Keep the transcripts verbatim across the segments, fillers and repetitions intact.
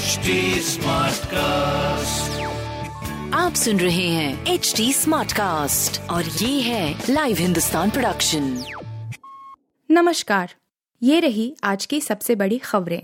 H D smart cast, आप सुन रहे हैं एच डी स्मार्ट कास्ट और ये है लाइव हिंदुस्तान प्रोडक्शन। नमस्कार, ये रही आज की सबसे बड़ी खबरें।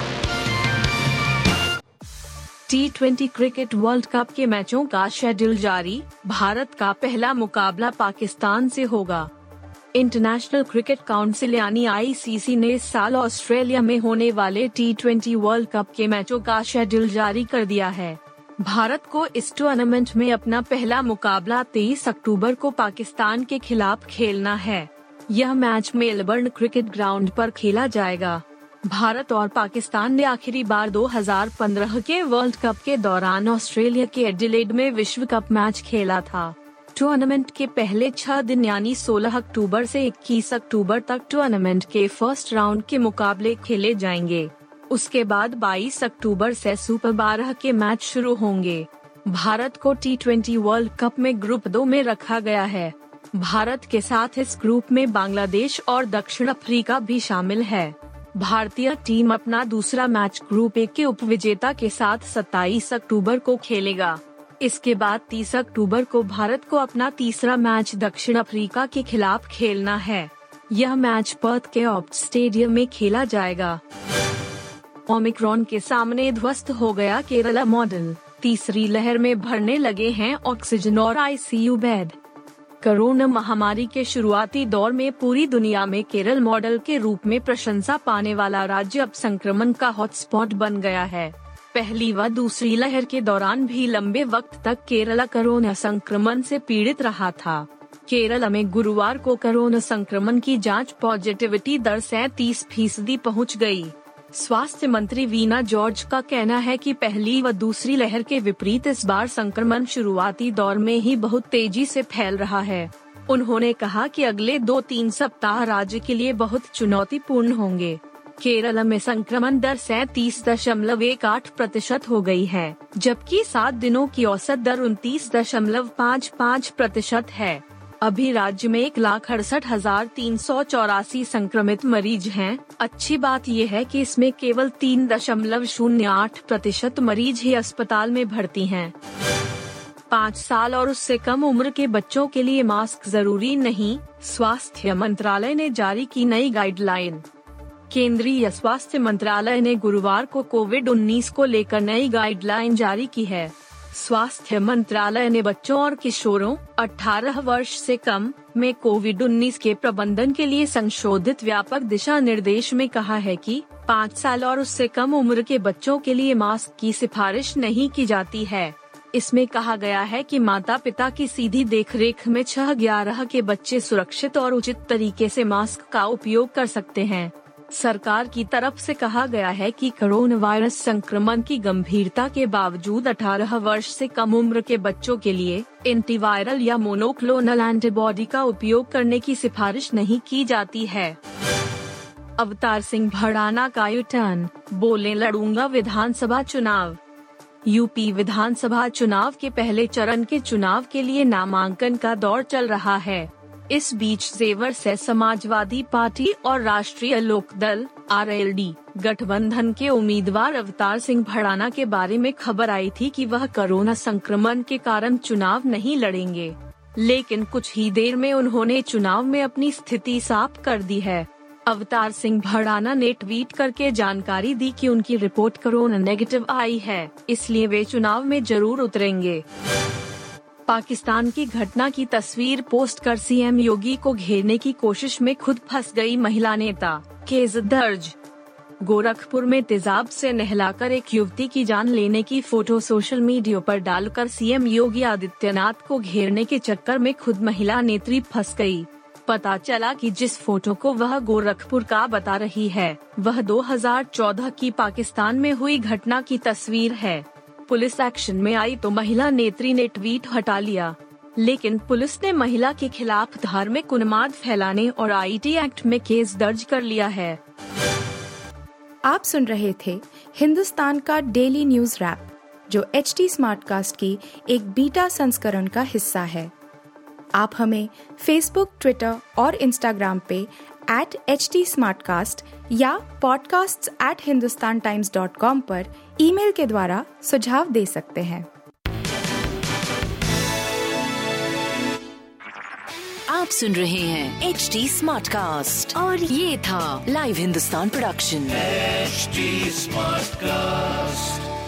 T twenty cricket world cup के मैचों का शेड्यूल जारी। भारत का पहला मुकाबला पाकिस्तान से होगा। इंटरनेशनल क्रिकेट काउंसिल यानी आई सी सी ने इस साल ऑस्ट्रेलिया में होने वाले टी ट्वेंटी वर्ल्ड कप के मैचों का शेड्यूल जारी कर दिया है। भारत को इस टूर्नामेंट में अपना पहला मुकाबला तेईस अक्टूबर को पाकिस्तान के खिलाफ खेलना है। यह मैच मेलबर्न क्रिकेट ग्राउंड पर खेला जाएगा। भारत और पाकिस्तान ने आखिरी बार दो हज़ार पंद्रह के वर्ल्ड कप के दौरान ऑस्ट्रेलिया के एडिलेड में विश्व कप मैच खेला था। टूर्नामेंट के पहले छह दिन यानी सोलह अक्टूबर से इक्कीस अक्टूबर तक टूर्नामेंट के फर्स्ट राउंड के मुकाबले खेले जाएंगे। उसके बाद बाईस अक्टूबर से सुपर बारह के मैच शुरू होंगे। भारत को टी ट्वेंटी वर्ल्ड कप में ग्रुप दो में रखा गया है। भारत के साथ इस ग्रुप में बांग्लादेश और दक्षिण अफ्रीका भी शामिल है। भारतीय टीम अपना दूसरा मैच ग्रुप ए के उपविजेता के साथ सत्ताईस अक्टूबर को खेलेगा। इसके बाद तीस अक्टूबर को भारत को अपना तीसरा मैच दक्षिण अफ्रीका के खिलाफ खेलना है। यह मैच पर्थ के ऑप्ट स्टेडियम में खेला जाएगा। ओमिक्रॉन के सामने ध्वस्त हो गया केरला मॉडल। तीसरी लहर में भरने लगे हैं ऑक्सीजन और I C U bed. Corona महामारी के शुरुआती दौर में पूरी दुनिया में केरल मॉडल के रूप में प्रशंसा पाने वाला राज्य अब संक्रमण का हॉटस्पॉट बन गया है। पहली व दूसरी लहर के दौरान भी लंबे वक्त तक केरला कोरोना संक्रमण से पीड़ित रहा था। केरला में गुरुवार को कोरोना संक्रमण की जांच पॉजिटिविटी दर सैंतीस फीसदी पहुँच गई। स्वास्थ्य मंत्री वीना जॉर्ज का कहना है कि पहली व दूसरी लहर के विपरीत इस बार संक्रमण शुरुआती दौर में ही बहुत तेजी से फैल रहा है। उन्होंने कहा कि अगले दो तीन सप्ताह राज्य के लिए बहुत चुनौतीपूर्ण होंगे। केरल में संक्रमण दर सैंतीस दशमलव एक आठ प्रतिशत हो गई है, जबकि सात दिनों की औसत दर उनतीस दशमलव पाँच पाँच प्रतिशत है। अभी राज्य में एक लाख अड़सठ हजार तीन सौ चौरासी संक्रमित मरीज हैं। अच्छी बात यह है कि इसमें केवल तीन दशमलव शून्य आठ प्रतिशत मरीज ही अस्पताल में भर्ती हैं। पाँच साल और उससे कम उम्र के बच्चों के लिए मास्क जरूरी नहीं, स्वास्थ्य मंत्रालय ने जारी की नई गाइडलाइन। केंद्रीय स्वास्थ्य मंत्रालय ने गुरुवार को कोविड उन्नीस को लेकर नई गाइडलाइन जारी की है। स्वास्थ्य मंत्रालय ने बच्चों और किशोरों अठारह वर्ष से कम में कोविड उन्नीस के प्रबंधन के लिए संशोधित व्यापक दिशा निर्देश में कहा है कि पाँच साल और उससे कम उम्र के बच्चों के लिए मास्क की सिफारिश नहीं की जाती है। इसमें कहा गया है कि माता पिता की सीधी देखरेख में छह ग्यारह के बच्चे सुरक्षित और उचित तरीके से मास्क का उपयोग कर सकते हैं। सरकार की तरफ से कहा गया है कि कोरोना वायरस संक्रमण की गंभीरता के बावजूद अठारह वर्ष से कम उम्र के बच्चों के लिए एंटीवायरल या मोनोक्लोनल एंटीबॉडी का उपयोग करने की सिफारिश नहीं की जाती है। अवतार सिंह भड़ाना का यू टर्न, बोले लड़ूंगा विधानसभा चुनाव। यूपी विधानसभा चुनाव के पहले चरण के चुनाव के लिए नामांकन का दौर चल रहा है। इस बीच जेवर से समाजवादी पार्टी और राष्ट्रीय लोकदल आर एल डी गठबंधन के उम्मीदवार अवतार सिंह भड़ाना के बारे में खबर आई थी कि वह कोरोना संक्रमण के कारण चुनाव नहीं लड़ेंगे, लेकिन कुछ ही देर में उन्होंने चुनाव में अपनी स्थिति साफ कर दी है। अवतार सिंह भड़ाना ने ट्वीट करके जानकारी दी कि उनकी रिपोर्ट कोरोना नेगेटिव आई है, इसलिए वे चुनाव में जरूर उतरेंगे। पाकिस्तान की घटना की तस्वीर पोस्ट कर सीएम योगी को घेरने की कोशिश में खुद फंस गई महिला नेता, केस दर्ज। गोरखपुर में तेजाब से नहलाकर एक युवती की जान लेने की फोटो सोशल मीडिया पर डालकर सीएम योगी आदित्यनाथ को घेरने के चक्कर में खुद महिला नेत्री फंस गई। पता चला कि जिस फोटो को वह गोरखपुर का बता रही है, वह दो हज़ार चौदह की पाकिस्तान में हुई घटना की तस्वीर है। पुलिस एक्शन में आई तो महिला नेत्री ने ट्वीट हटा लिया, लेकिन पुलिस ने महिला के खिलाफ धार्मिक उन्माद फैलाने और आई टी एक्ट में केस दर्ज कर लिया है। आप सुन रहे थे हिंदुस्तान का डेली न्यूज रैप, जो एच डी स्मार्टकास्ट की एक बीटा संस्करण का हिस्सा है। आप हमें फेसबुक, ट्विटर और इंस्टाग्राम पे एट एच टी स्मार्टकास्ट या podcasts at Hindustan Times dot com पर ईमेल के द्वारा सुझाव दे सकते हैं। आप सुन रहे हैं एच टी स्मार्टकास्ट और ये था live Hindustan production. H T Smartcast.